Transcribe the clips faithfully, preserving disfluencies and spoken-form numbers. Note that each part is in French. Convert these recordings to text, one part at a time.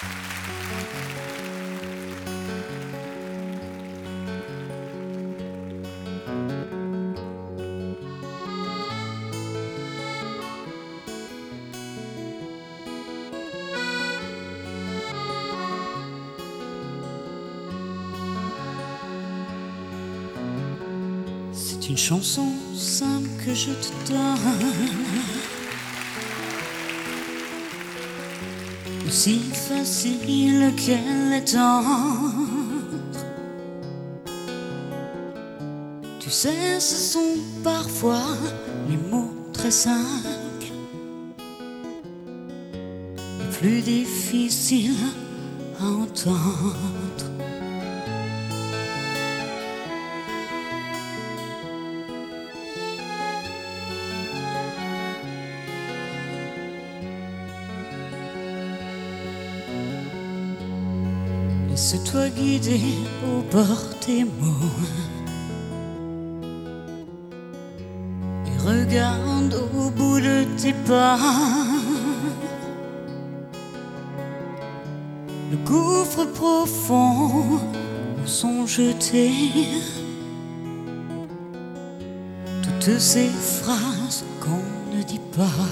C'est une chanson simple que je te donne, aussi facile qu'elle est tendre. Tu sais, ce sont parfois les mots très simples, les plus difficiles à entendre. Laisse-toi guider au bord des mots et regarde au bout de tes pas le gouffre profond où sont jetées toutes ces phrases qu'on ne dit pas.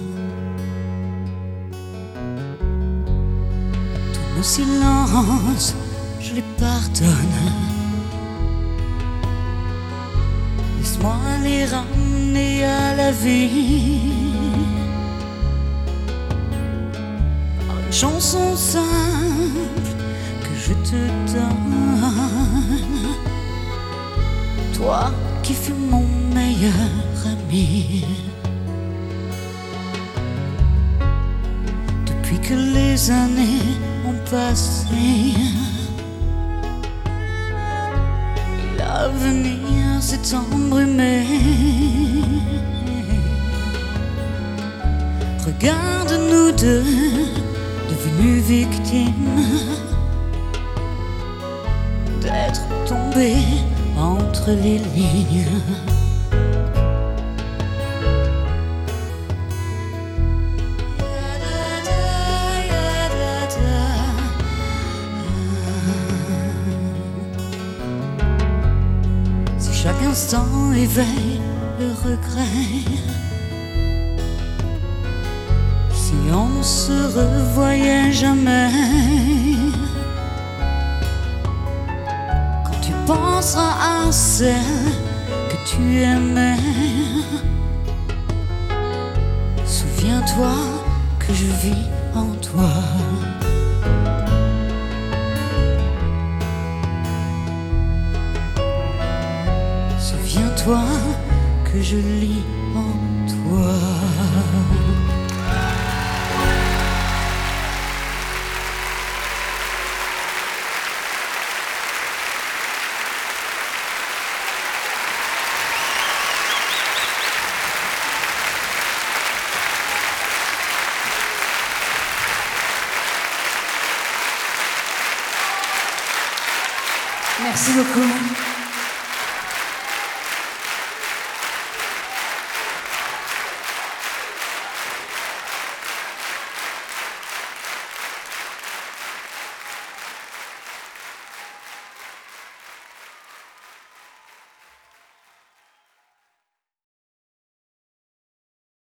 Nos silences, je les pardonne. Laisse-moi les ramener à la vie par une chanson simple que je te donne. Toi qui fus mon meilleur ami, depuis que les années ont passé, l'avenir s'est embrumé. Regarde nous deux, devenus victimes d'être tombés entre les lignes. Chaque instant éveille le regret. Si on se revoyait jamais, quand tu penseras à celle que tu aimais, souviens-toi que je vis en toi. Souviens-toi que je lis en toi. Merci beaucoup.